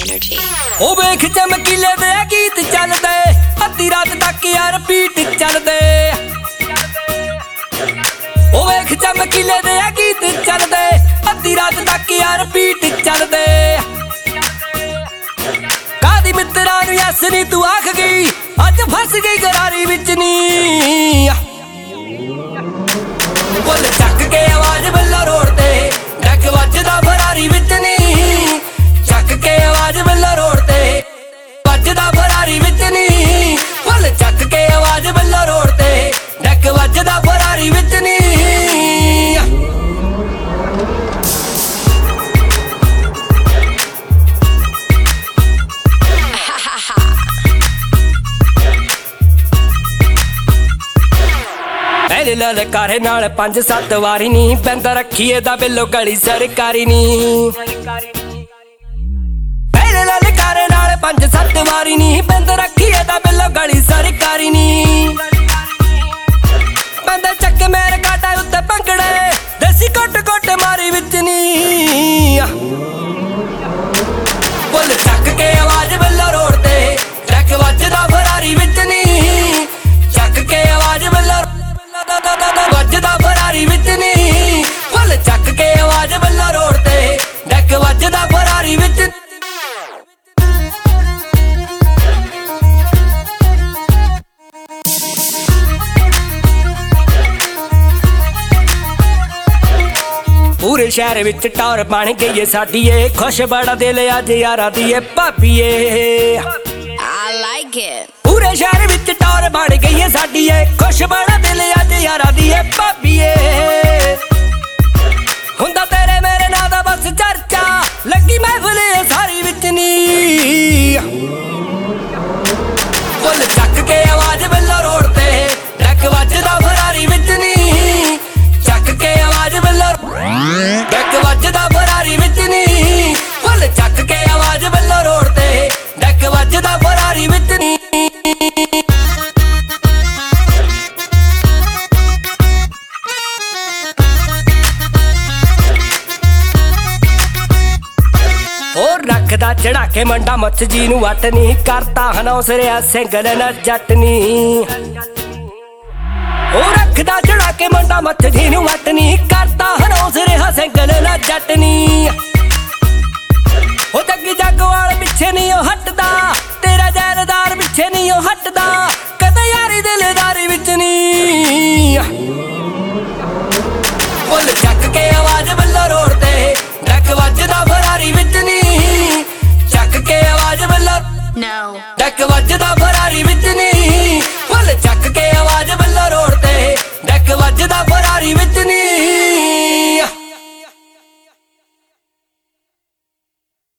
energy. ओ वेख चमकीले दे गीत चलदे अद्धी रात तक यार बीट चलदे। ओ वेख चमकीले दे गीत चलदे अद्धी रात तक यार बीट चलदे। कादी मित्रा नूं यस नी तू आख गई अज फस गई गरारी विच नी। बुल चक के आवाज बल्ला रोड ते डक वजदा फरारी विच नी। चक के आवाज बल्ला रोड ते वजदा फरारी विच नी। बुल चक के आवाज बल्ला रोड ते डक वजदा फरारी विच नी। ललकारे नाल 5-7 वारी नी बैंदा रखीए दा बिलो गली सरकारी नी। पहले ललकारे नाल 5-7 वारी नी बैंदा रखीए दा बिलो गली सरकारी नी। बैंदा चक मेरे काटा उत्ते पंगड़े देसी कोट कोट मारी विच नी। बुल चक के आवाज बल्ला रोड ते डक वजदा फरारी विच नी। चक के आवाज बल्ला वजदा फरारी विच नी। बुल चक के आवाज बल्ला रोड ते डक वजदा फरारी विच। पूरे शहर विच टौर बन गई है साडी ए खुश बड़ा दिल अज यारा दी ए भाबीए। I like it. पूरे शहर विच टौर बन गई है साडी ए खुश बड़ा दिल अज यारा दी ए भाबीए। हुंदा तेरे मेरे नां दा बस चर्चा लगी महफिल सारी विच नी। बुल चक के आवाज बल्ला रोड ते डक वजदा फरारी विच नी। चक के आवाज बल्ला डक वजदा फरारी विच नी। बुल चक के आवाज बल्ला रोड ते डक वजदा फरारी विच नी। और रखदा चढ़ा के मंडा मच जी नूं वट नी करता हनौस रिया सिंगल न जट नी। ओ रखदा चढ़ा के मंडा मच जी नूं वट नी करता हनौस रिया सिंगल न जट नी। ओ जग जग वाल पिछे नी ओ